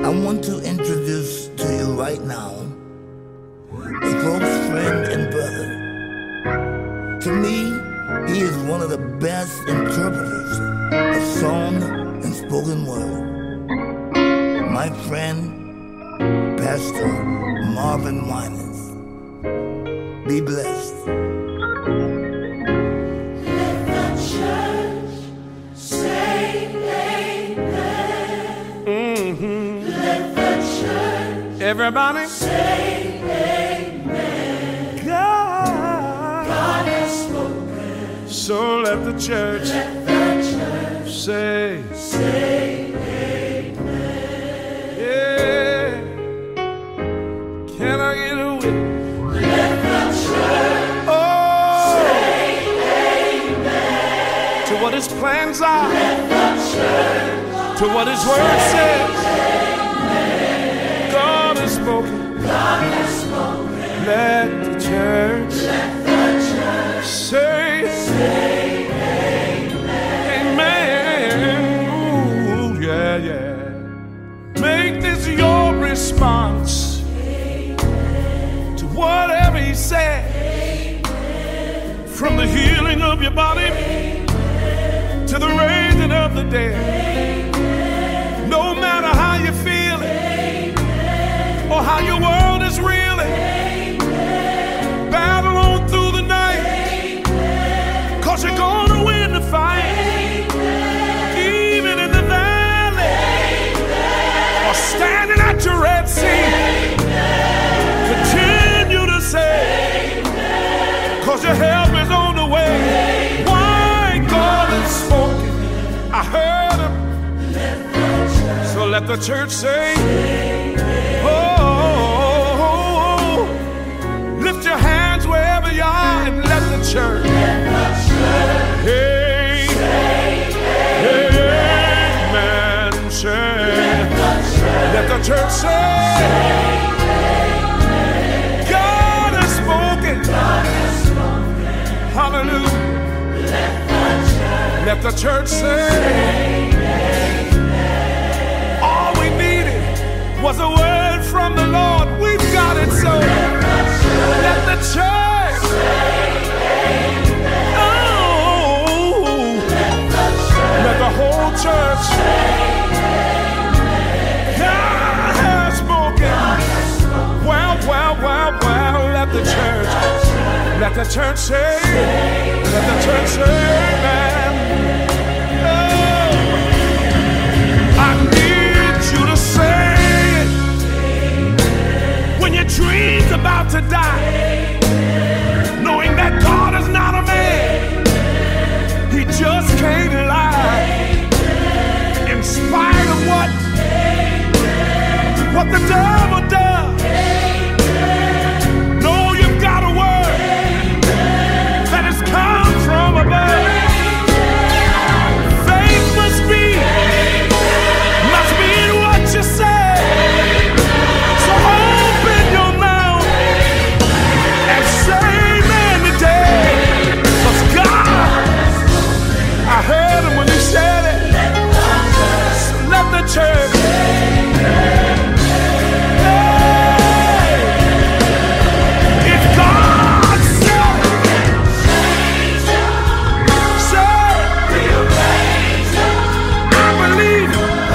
I want to introduce to you right now a close friend and brother. To me, he is one of the best interpreters of song and spoken word. My friend, Pastor Marvin Winans. Be blessed. Let the church say amen. Let the church Everybody say amen. God has spoken. So let the church Let the church say, say amen. yeah. Can I get a witness? Let the church Oh, say amen. to what his plans are, Let the church to what his word says. God has spoken. God has spoken. Let the church Let the church say, amen. Ooh, yeah, yeah. Make this your response to whatever he said. From the healing of your body to the raising of the dead. No matter how you feel or how your world is reeling, battle on through the night, 'cause you're gonna win the fight. Even in the valley or standing at your Red Sea, continue to say, 'cause your help is on the way. Why? God has spoken. I heard him. So let the church say, oh, lift your hands wherever you are and let the church, hey, amen, say, let the church say, God has spoken, hallelujah, let the church say, all we needed was a word from the Lord. We've got it, so let the church, oh, let the whole church, God has spoken. Well, let the church say, let the church say, amen. Oh, I need you to say it when your dream's about to die, knowing that God is not a man, he just can't lie. In spite of what the devil does, know you've got a word that has come from above. Faith must be in what you say. So open your mouth and say amen today. 'Cause God, I heard him when he said it. So let the church, if God said, I believe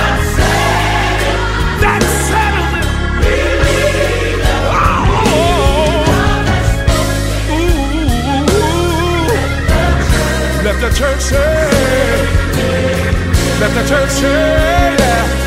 that settles it. Let the church say, let the church say, yeah.